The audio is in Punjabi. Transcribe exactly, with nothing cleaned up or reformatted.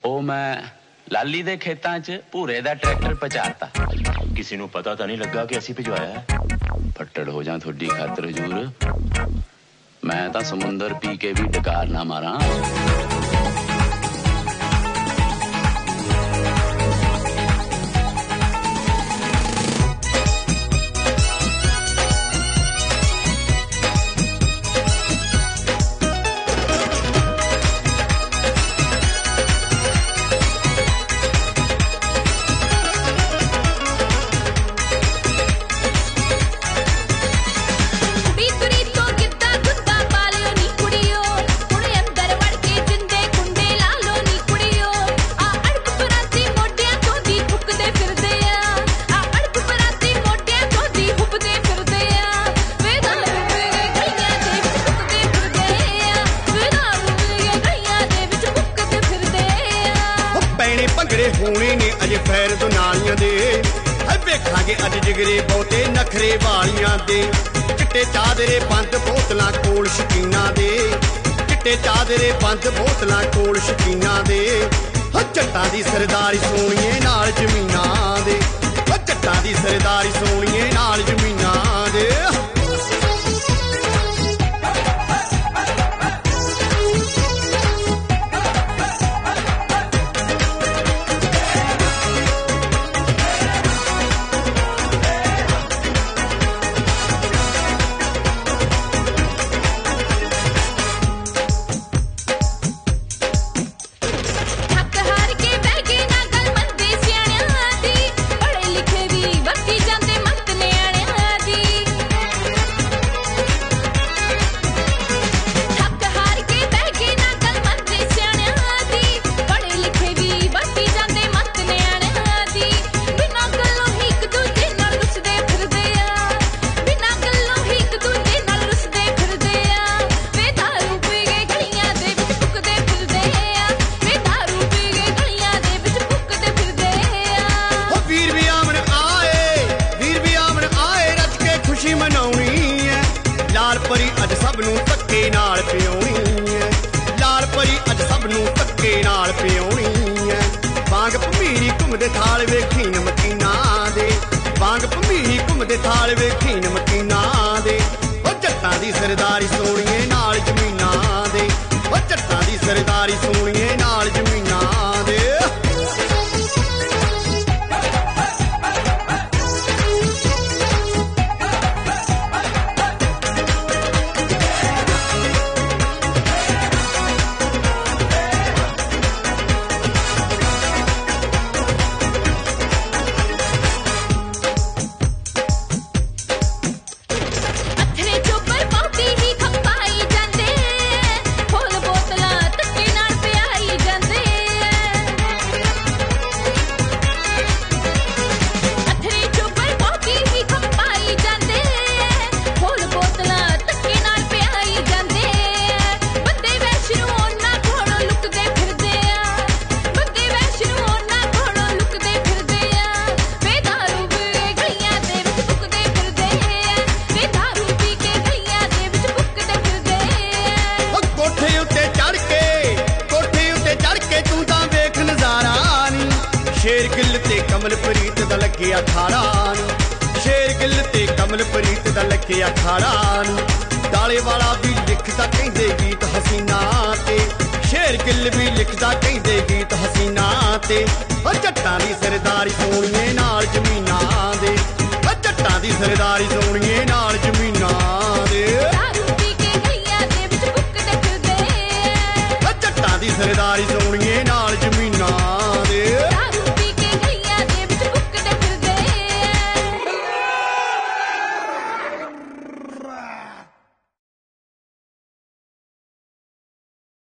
ਉਹ ਮੈਂ ਲਾਲੀ ਦੇ ਖੇਤਾਂ 'ਚ ਭੂਰੇ ਦਾ ਟਰੈਕਟਰ ਪਹੁੰਚਾਤਾ। ਕਿਸੇ ਨੂੰ ਪਤਾ ਤਾਂ ਨਹੀਂ ਲੱਗਾ ਕਿ ਅਸੀਂ ਭਿਜਵਾਇਆ? ਫੱਟੜ ਹੋ ਜਾ ਤੁਹਾਡੀ ਖਾਤਰ ਹਜੂਰ, ਮੈਂ ਤਾਂ ਸਮੁੰਦਰ ਪੀ ਕੇ ਵੀ ਡਕਾਰ ਨਾ ਮਾਰਾਂ। ਭੰਗੜੇ ਹੋਣੇ ਨੇ ਅਜੇ ਫੈਰ ਦੁਨਾਲੀਆਂ ਦੇ, ਵੇਖਾਂਗੇ ਅੱਜ ਜਿਗਰੇ ਬਹੁਤੇ ਨਖਰੇ ਵਾਲੀਆਂ ਦੇ। ਚਿੱਟੇ ਚਾਦਰੇ ਬੰਦ ਬੋਤਲਾਂ ਕੋਲ ਸ਼ਕੀਨਾਂ ਦੇ, ਚਿੱਟੇ ਚਾਦਰੇ ਬੰਦ ਬੋਤਲਾਂ ਕੋਲ ਸ਼ਕੀਨਾਂ ਦੇ। ਜੱਟਾਂ ਦੀ ਸਰਦਾਰੀ ਸੋਹਣੀਏ ਨਾਲ ਜ਼ਮੀਨਾਂ ਦੇ, ਜੱਟਾਂ ਦੀ ਸਰਦਾਰੀ ਸੋਹਣੀਏ ਨਾਲ ਜ਼ਮੀਨਾਂ ਦੇ। ਲਾਲ ਪਰੀ ਅੱਜ ਸਭ ਨੂੰ ਧੱਕੇ ਨਾਲ ਪਿਆਉਣੀ ਐ, ਲਾਲ ਪਰੀ ਅੱਜ ਸਭ ਨੂੰ ਧੱਕੇ ਨਾਲ ਪਿਆਉਣੀ ਐ। ਵਾਂਗ ਭਮੀਰੀ ਘੁੰਮਦੇ ਥਾਲ ਵੇਖੀ ਨਮਕੀਨਾਂ ਦੇ, ਵਾਂਗ ਭਮੀਰੀ ਘੁੰਮਦੇ ਥਾਲ ਵੇਖੀ ਨਮਕੀਨਾਂ ਦੇ। ਉਹ ਜੱਟਾਂ ਦੀ ਸਰਦਾਰੀ ਸੋਹਣੀਏ ਨਾਲ ਜ਼ਮੀਨਾਂ ਦੇ, ਉਹ ਜੱਟਾਂ ਦੀ ਸਰਦਾਰੀ ਸੋਹਣੀਏ ਨਾਲ ਜ਼ਮੀਨਾਂ ਦੇ। ਸ਼ੇਰ ਗਿੱਲ ਤੇ ਕਮਲ ਪ੍ਰੀਤ ਦਾ ਲੱਗਿਆ ਖਾੜਾ ਨੀ, ਸ਼ੇਰ ਗਿੱਲ ਤੇ ਕਮਲ ਪ੍ਰੀਤ ਦਾ ਲੱਗਿਆ ਖਾੜਾ ਨੀ। ਡਾਲੇ ਵਾਲਾ ਵੀ ਲਿਖਦਾ ਕਹਿੰਦੇ ਗੀਤ ਹਸੀਨਾ ਤੇ, ਸ਼ੇਰ ਗਿੱਲ ਵੀ ਲਿਖਦਾ ਕਹਿੰਦੇ ਗੀਤ ਹਸੀਨਾ ਤੇ। ਉਹ ਜੱਟਾਂ ਦੀ ਸਰਦਾਰੀ ਸੋਹਣੀਏ ਨਾਲ ਜ਼ਮੀਨਾਂ ਦੇ, ਉਹ ਜੱਟਾਂ ਦੀ ਸਰਦਾਰੀ ਸੋਹਣੀਏ ਨਾਲ ਜ਼ਮੀਨਾਂ ਦੇ। ਜੱਟਾਂ ਦੀ ਸਰਦਾਰੀ ਸੋਹਣੀਏ ਨਾਲ ਜ਼ਮੀਨਾਂ